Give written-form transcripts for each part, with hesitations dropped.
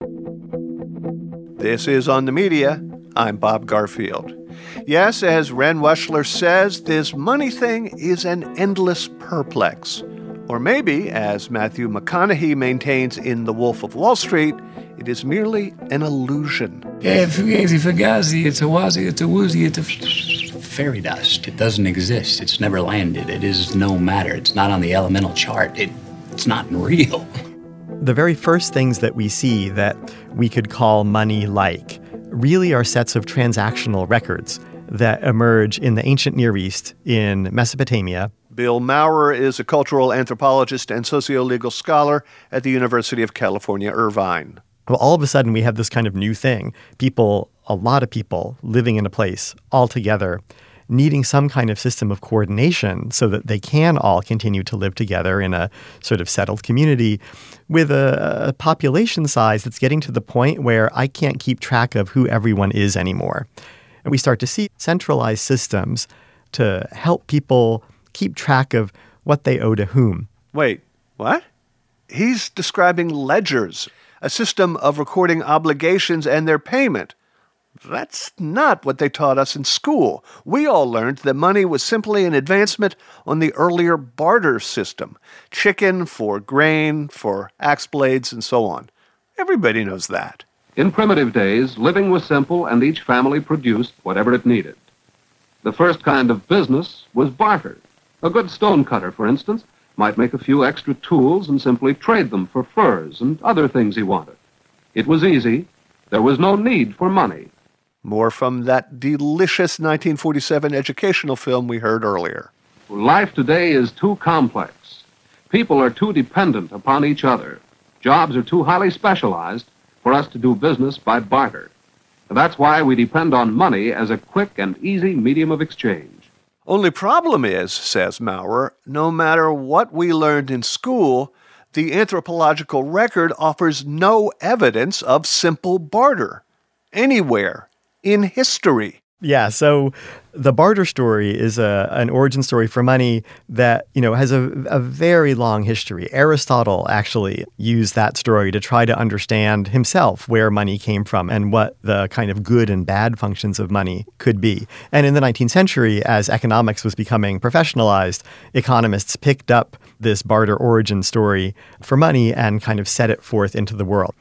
This is On the Media. I'm Bob Garfield. Yes, as Ren Weschler says, this money thing is an endless perplex. Or maybe, as Matthew McConaughey maintains in The Wolf of Wall Street, it is merely an illusion. Fugazi, fugazi, it's a wazi, it's a woozy, it's a fairy dust. It doesn't exist. It's never landed. It is no matter. It's not on the elemental chart. It's not real. The very first things that we see that we could call money-like really are sets of transactional records that emerge in the ancient Near East, in Mesopotamia. Bill Maurer is a cultural anthropologist and socio-legal scholar at the University of California, Irvine. Well, all of a sudden we have this kind of new thing. People, a lot of people living in a place all together, needing some kind of system of coordination so that they can all continue to live together in a sort of settled community with a population size that's getting to the point where I can't keep track of who everyone is anymore. And we start to see centralized systems to help people keep track of what they owe to whom. Wait, what? He's describing ledgers, a system of recording obligations and their payment. That's not what they taught us in school. We all learned that money was simply an advancement on the earlier barter system. Chicken for grain, for axe blades, and so on. Everybody knows that. In primitive days, living was simple and each family produced whatever it needed. The first kind of business was barter. A good stonecutter, for instance, might make a few extra tools and simply trade them for furs and other things he wanted. It was easy. There was no need for money. More from that delicious 1947 educational film we heard earlier. Life today is too complex. People are too dependent upon each other. Jobs are too highly specialized for us to do business by barter. And that's why we depend on money as a quick and easy medium of exchange. Only problem is, says Maurer, no matter what we learned in school, the anthropological record offers no evidence of simple barter anywhere in history. Yeah, so the barter story is an origin story for money that, has a very long history. Aristotle actually used that story to try to understand himself where money came from and what the kind of good and bad functions of money could be. And in the 19th century, as economics was becoming professionalized, economists picked up this barter origin story for money and kind of set it forth into the world.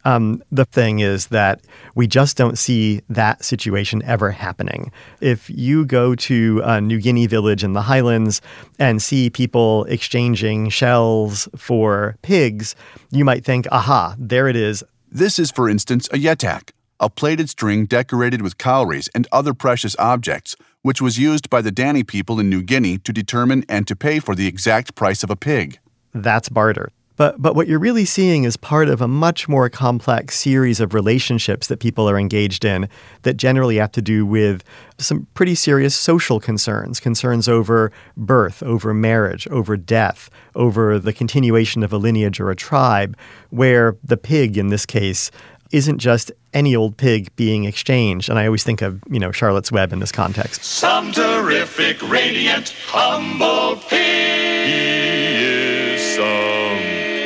The thing is that we just don't see that situation ever happening. If you go to a New Guinea village in the highlands and see people exchanging shells for pigs, you might think, aha, there it is. This is, for instance, a yetak, a plaited string decorated with cowries and other precious objects, which was used by the Dani people in New Guinea to determine and to pay for the exact price of a pig. That's barter. But what you're really seeing is part of a much more complex series of relationships that people are engaged in that generally have to do with some pretty serious social concerns over birth, over marriage, over death, over the continuation of a lineage or a tribe, where the pig in this case isn't just any old pig being exchanged. And I always think of, Charlotte's Web in this context. Some terrific, radiant, humble pig. He is some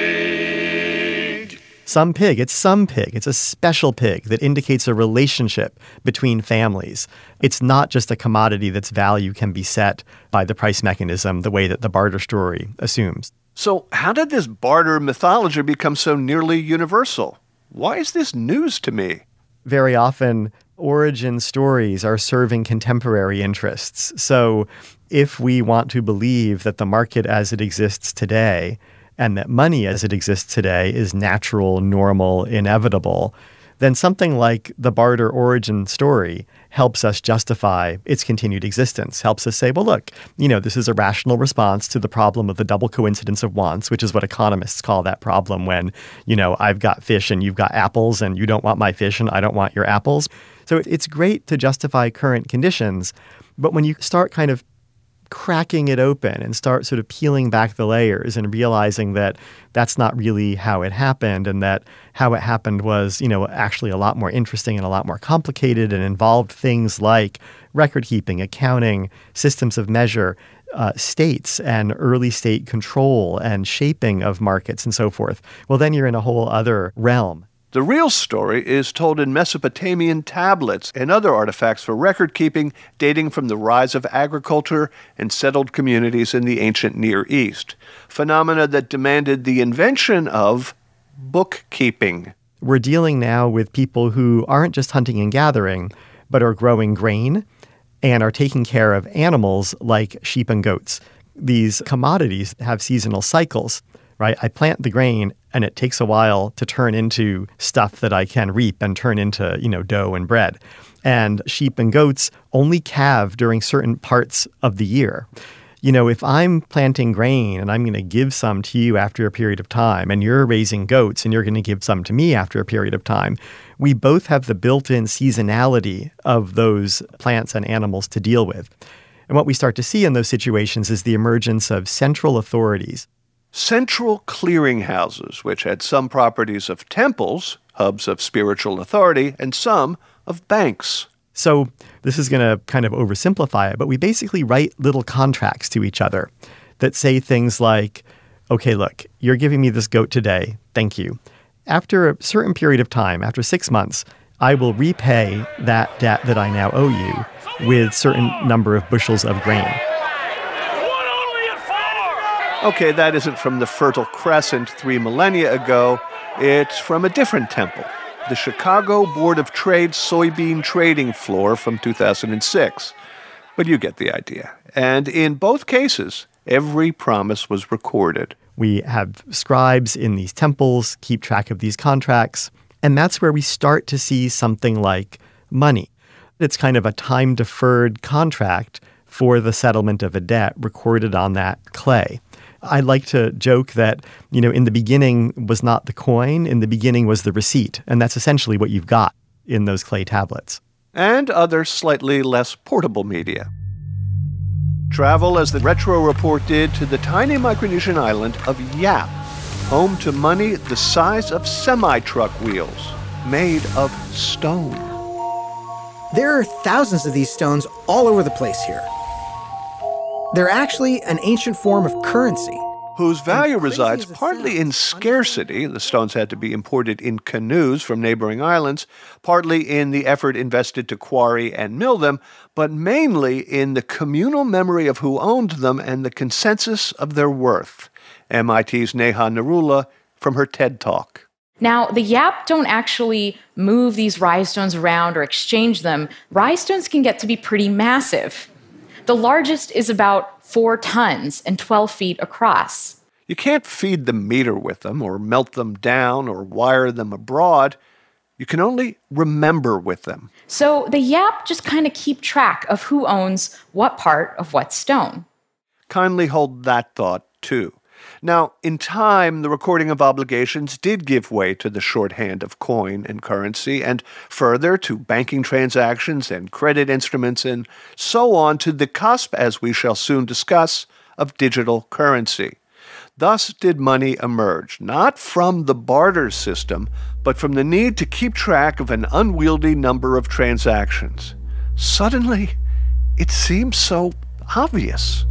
Some pig. It's some pig. It's a special pig that indicates a relationship between families. It's not just a commodity that's value can be set by the price mechanism the way that the barter story assumes. So how did this barter mythology become so nearly universal? Why is this news to me? Very often, origin stories are serving contemporary interests. So if we want to believe that the market as it exists today and that money as it exists today is natural, normal, inevitable, then something like the barter origin story helps us justify its continued existence, helps us say, well, look, this is a rational response to the problem of the double coincidence of wants, which is what economists call that problem when, I've got fish and you've got apples and you don't want my fish and I don't want your apples. So it's great to justify current conditions, but when you start kind of cracking it open and start sort of peeling back the layers and realizing that that's not really how it happened and that how it happened was, actually a lot more interesting and a lot more complicated and involved things like record keeping, accounting, systems of measure, states and early state control and shaping of markets and so forth. Well, then you're in a whole other realm. The real story is told in Mesopotamian tablets and other artifacts for record-keeping dating from the rise of agriculture and settled communities in the ancient Near East, phenomena that demanded the invention of bookkeeping. We're dealing now with people who aren't just hunting and gathering, but are growing grain and are taking care of animals like sheep and goats. These commodities have seasonal cycles, right? I plant the grain and it takes a while to turn into stuff that I can reap and turn into, dough and bread. And sheep and goats only calve during certain parts of the year. If I'm planting grain and I'm going to give some to you after a period of time, and you're raising goats and you're going to give some to me after a period of time, we both have the built-in seasonality of those plants and animals to deal with. And what we start to see in those situations is the emergence of central authorities. Central clearinghouses, which had some properties of temples, hubs of spiritual authority, and some of banks. So this is going to kind of oversimplify it, but we basically write little contracts to each other that say things like, okay, look, you're giving me this goat today. Thank you. After a certain period of time, after 6 months, I will repay that debt that I now owe you with certain number of bushels of grain. Okay, that isn't from the Fertile Crescent 3 millennia ago. It's from a different temple, the Chicago Board of Trade soybean trading floor from 2006. But you get the idea. And in both cases, every promise was recorded. We have scribes in these temples keep track of these contracts, and that's where we start to see something like money. It's kind of a time-deferred contract for the settlement of a debt recorded on that clay. I like to joke that, in the beginning was not the coin, in the beginning was the receipt, and that's essentially what you've got in those clay tablets. And other slightly less portable media. Travel, as the Retro Report did, to the tiny Micronesian island of Yap, home to money the size of semi-truck wheels, made of stone. There are thousands of these stones all over the place here. They're actually an ancient form of currency, whose value resides partly in scarcity. The stones had to be imported in canoes from neighboring islands, partly in the effort invested to quarry and mill them, but mainly in the communal memory of who owned them and the consensus of their worth. MIT's Neha Narula from her TED Talk. Now, the Yap don't actually move these rhinestones around or exchange them. Rhinestones can get to be pretty massive. The largest is about 4 tons and 12 feet across. You can't feed the meter with them or melt them down or wire them abroad. You can only remember with them. So the Yap just kind of keep track of who owns what part of what stone. Kindly hold that thought, too. Now, in time, the recording of obligations did give way to the shorthand of coin and currency, and further to banking transactions and credit instruments, and so on to the cusp, as we shall soon discuss, of digital currency. Thus did money emerge, not from the barter system, but from the need to keep track of an unwieldy number of transactions. Suddenly, it seems so obvious.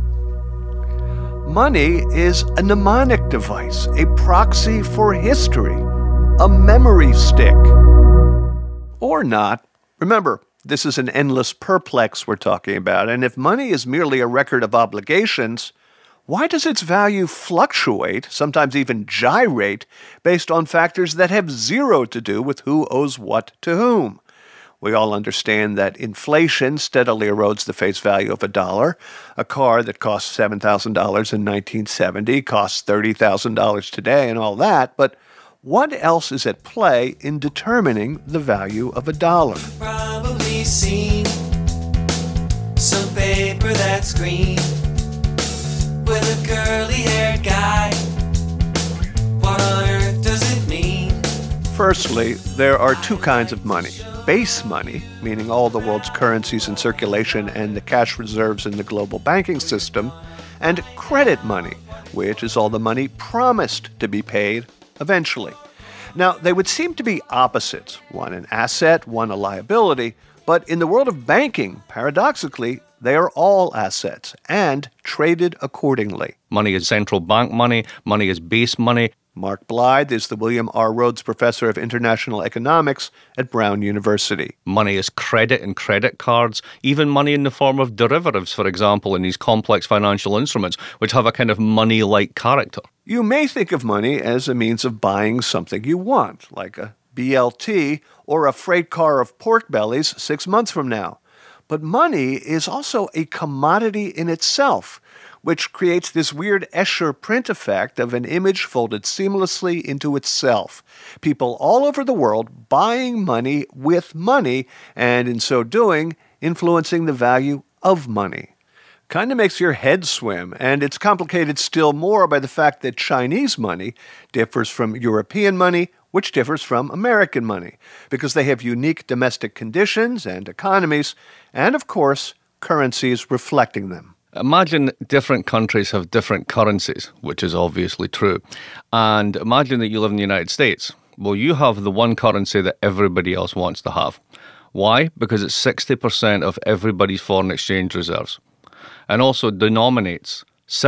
Money is a mnemonic device, a proxy for history, a memory stick. Or not. Remember, this is an endless perplex we're talking about, and if money is merely a record of obligations, why does its value fluctuate, sometimes even gyrate, based on factors that have zero to do with who owes what to whom? We all understand that inflation steadily erodes the face value of a dollar. A car that cost $7,000 in 1970 costs $30,000 today and all that, but what else is at play in determining the value of a dollar? You've probably seen some paper that's green with a curly-haired guy. What on earth does it mean? Firstly, there are 2 kinds of money. Base money, meaning all the world's currencies in circulation and the cash reserves in the global banking system, and credit money, which is all the money promised to be paid eventually. Now, they would seem to be opposites, one an asset, one a liability, but in the world of banking, paradoxically, they are all assets and traded accordingly. Money is central bank money, money is base money. Mark Blythe is the William R. Rhodes Professor of International Economics at Brown University. Money is credit and credit cards, even money in the form of derivatives, for example, in these complex financial instruments, which have a kind of money-like character. You may think of money as a means of buying something you want, like a BLT or a freight car of pork bellies 6 months from now. But money is also a commodity in itself, which creates this weird Escher print effect of an image folded seamlessly into itself. People all over the world buying money with money, and in so doing, influencing the value of money. Kind of makes your head swim, and it's complicated still more by the fact that Chinese money differs from European money, which differs from American money, because they have unique domestic conditions and economies, and of course, currencies reflecting them. Imagine different countries have different currencies, which is obviously true. And imagine that you live in the United States. Well, you have the one currency that everybody else wants to have. Why? Because it's 60% of everybody's foreign exchange reserves. And also denominates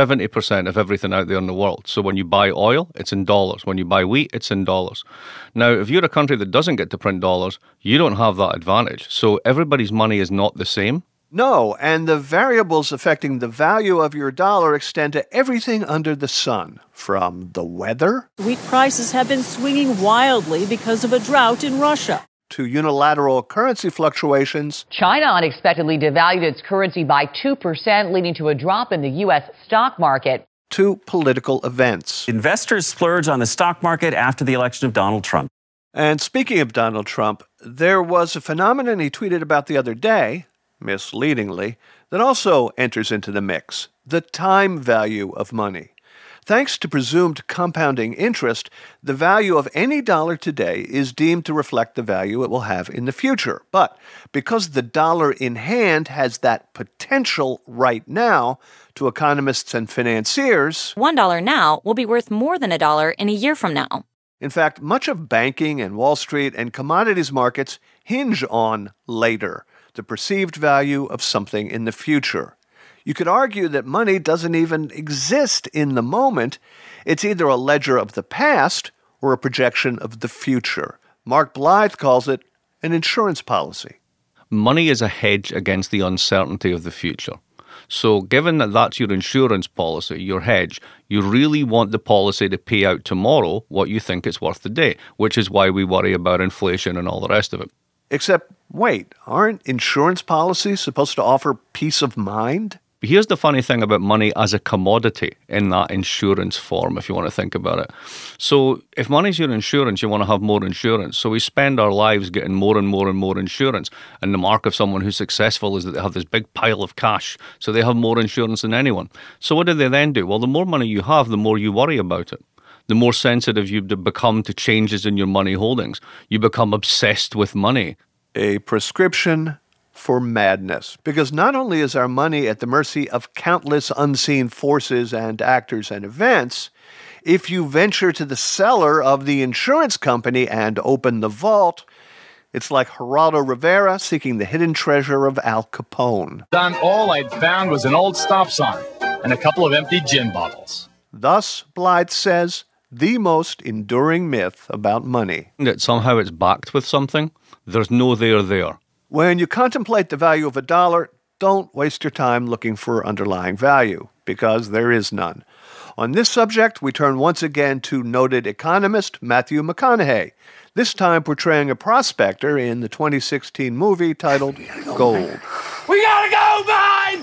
70% of everything out there in the world. So when you buy oil, it's in dollars. When you buy wheat, it's in dollars. Now, if you're a country that doesn't get to print dollars, you don't have that advantage. So everybody's money is not the same. No, and the variables affecting the value of your dollar extend to everything under the sun, from the weather. Wheat prices have been swinging wildly because of a drought in Russia. To unilateral currency fluctuations. China unexpectedly devalued its currency by 2%, leading to a drop in the U.S. stock market. To political events. Investors splurge on the stock market after the election of Donald Trump. And speaking of Donald Trump, there was a phenomenon he tweeted about the other day, misleadingly, that also enters into the mix: the time value of money. Thanks to presumed compounding interest, the value of any dollar today is deemed to reflect the value it will have in the future. But because the dollar in hand has that potential right now, to economists and financiers, $1 now will be worth more than $1 in a year from now. In fact, much of banking and Wall Street and commodities markets hinge on later, the perceived value of something in the future. You could argue that money doesn't even exist in the moment. It's either a ledger of the past or a projection of the future. Mark Blythe calls it an insurance policy. Money is a hedge against the uncertainty of the future. So given that that's your insurance policy, your hedge, you really want the policy to pay out tomorrow what you think it's worth today, which is why we worry about inflation and all the rest of it. Except, wait, aren't insurance policies supposed to offer peace of mind? Here's the funny thing about money as a commodity in that insurance form, if you want to think about it. So if money's your insurance, you want to have more insurance. So we spend our lives getting more and more and more insurance. And the mark of someone who's successful is that they have this big pile of cash. So they have more insurance than anyone. So what do they then do? Well, the more money you have, the more you worry about it. The more sensitive you become to changes in your money holdings. You become obsessed with money. A prescription for madness, because not only is our money at the mercy of countless unseen forces and actors and events, if you venture to the cellar of the insurance company and open the vault, it's like Geraldo Rivera seeking the hidden treasure of Al Capone. Then all I'd found was an old stop sign and a couple of empty gin bottles. Thus, Blythe says, the most enduring myth about money. That somehow it's backed with something. There's no there. When you contemplate the value of a dollar, don't waste your time looking for underlying value, because there is none. On this subject, we turn once again to noted economist Matthew McConaughey, this time portraying a prospector in the 2016 movie titled Gold. We gotta go, mine!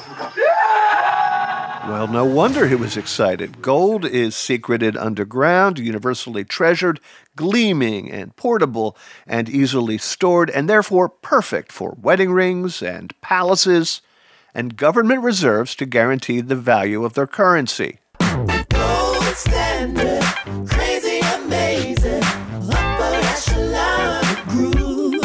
Well, no wonder he was excited. Gold is secreted underground, universally treasured, gleaming and portable, and easily stored, and therefore perfect for wedding rings and palaces, and government reserves to guarantee the value of their currency. Gold standard, crazy, amazing, upper echelon groove.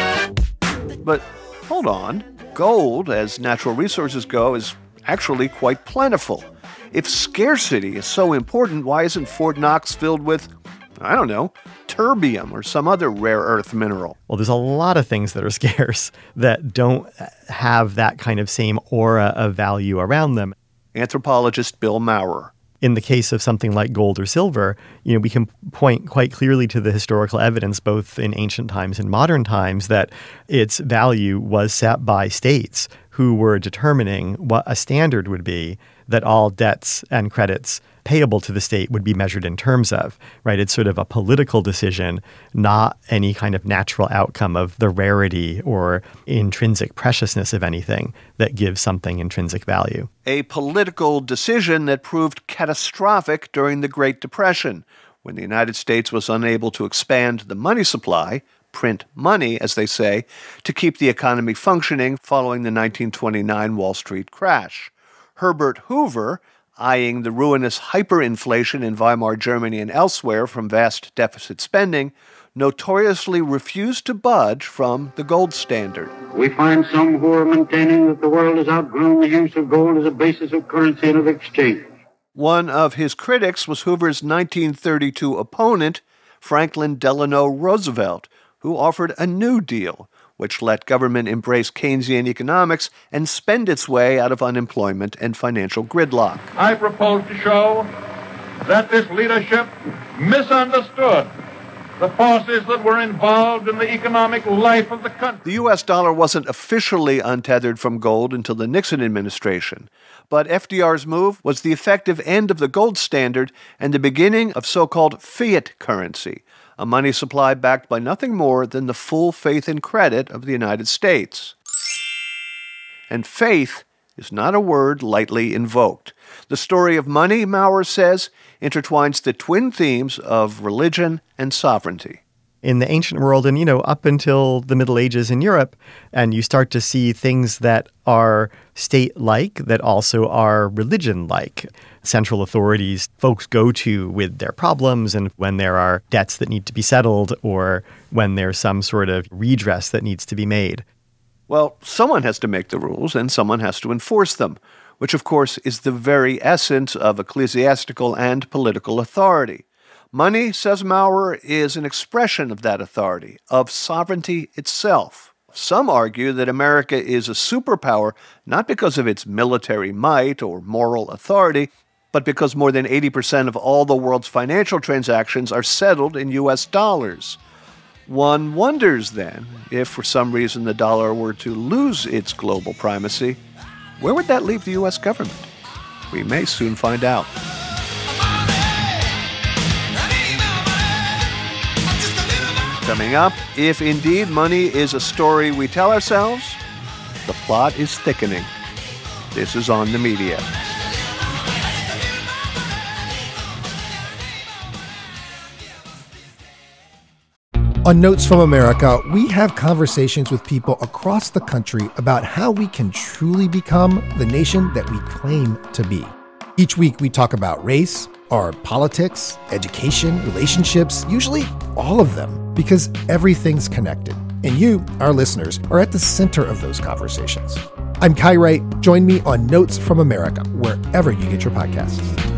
But hold on. Gold, as natural resources go, is actually quite plentiful. If scarcity is so important, why isn't Fort Knox filled with, I don't know, terbium or some other rare earth mineral? Well, there's a lot of things that are scarce that don't have that kind of same aura of value around them. Anthropologist Bill Maurer. In the case of something like gold or silver, we can point quite clearly to the historical evidence, both in ancient times and modern times, that its value was set by states who were determining what a standard would be that all debts and credits payable to the state would be measured in terms of, right? It's sort of a political decision, not any kind of natural outcome of the rarity or intrinsic preciousness of anything that gives something intrinsic value. A political decision that proved catastrophic during the Great Depression, when the United States was unable to expand the money supply, print money, as they say, to keep the economy functioning following the 1929 Wall Street crash. Herbert Hoover, eyeing the ruinous hyperinflation in Weimar Germany and elsewhere from vast deficit spending, notoriously refused to budge from the gold standard. We find some who are maintaining that the world has outgrown the use of gold as a basis of currency and of exchange. One of his critics was Hoover's 1932 opponent, Franklin Delano Roosevelt, who offered a New Deal, which let government embrace Keynesian economics and spend its way out of unemployment and financial gridlock. I propose to show that this leadership misunderstood the forces that were involved in the economic life of the country. The U.S. dollar wasn't officially untethered from gold until the Nixon administration, but FDR's move was the effective end of the gold standard and the beginning of so-called fiat currency, a money supply backed by nothing more than the full faith and credit of the United States. And faith is not a word lightly invoked. The story of money, Maurer says, intertwines the twin themes of religion and sovereignty. In the ancient world and, up until the Middle Ages in Europe, and you start to see things that are state-like that also are religion-like. Central authorities folks go to with their problems and when there are debts that need to be settled or when there's some sort of redress that needs to be made. Well, someone has to make the rules and someone has to enforce them, which of course is the very essence of ecclesiastical and political authority. Money, says Maurer, is an expression of that authority, of sovereignty itself. Some argue that America is a superpower not because of its military might or moral authority, but because more than 80% of all the world's financial transactions are settled in U.S. dollars. One wonders, then, if for some reason the dollar were to lose its global primacy, where would that leave the U.S. government? We may soon find out. Coming up, if indeed money is a story we tell ourselves, the plot is thickening. This is On the Media. On Notes from America, we have conversations with people across the country about how we can truly become the nation that we claim to be. Each week, we talk about race, our politics, education, relationships, usually all of them, because everything's connected. And you, our listeners, are at the center of those conversations. I'm Kai Wright. Join me on Notes from America, wherever you get your podcasts.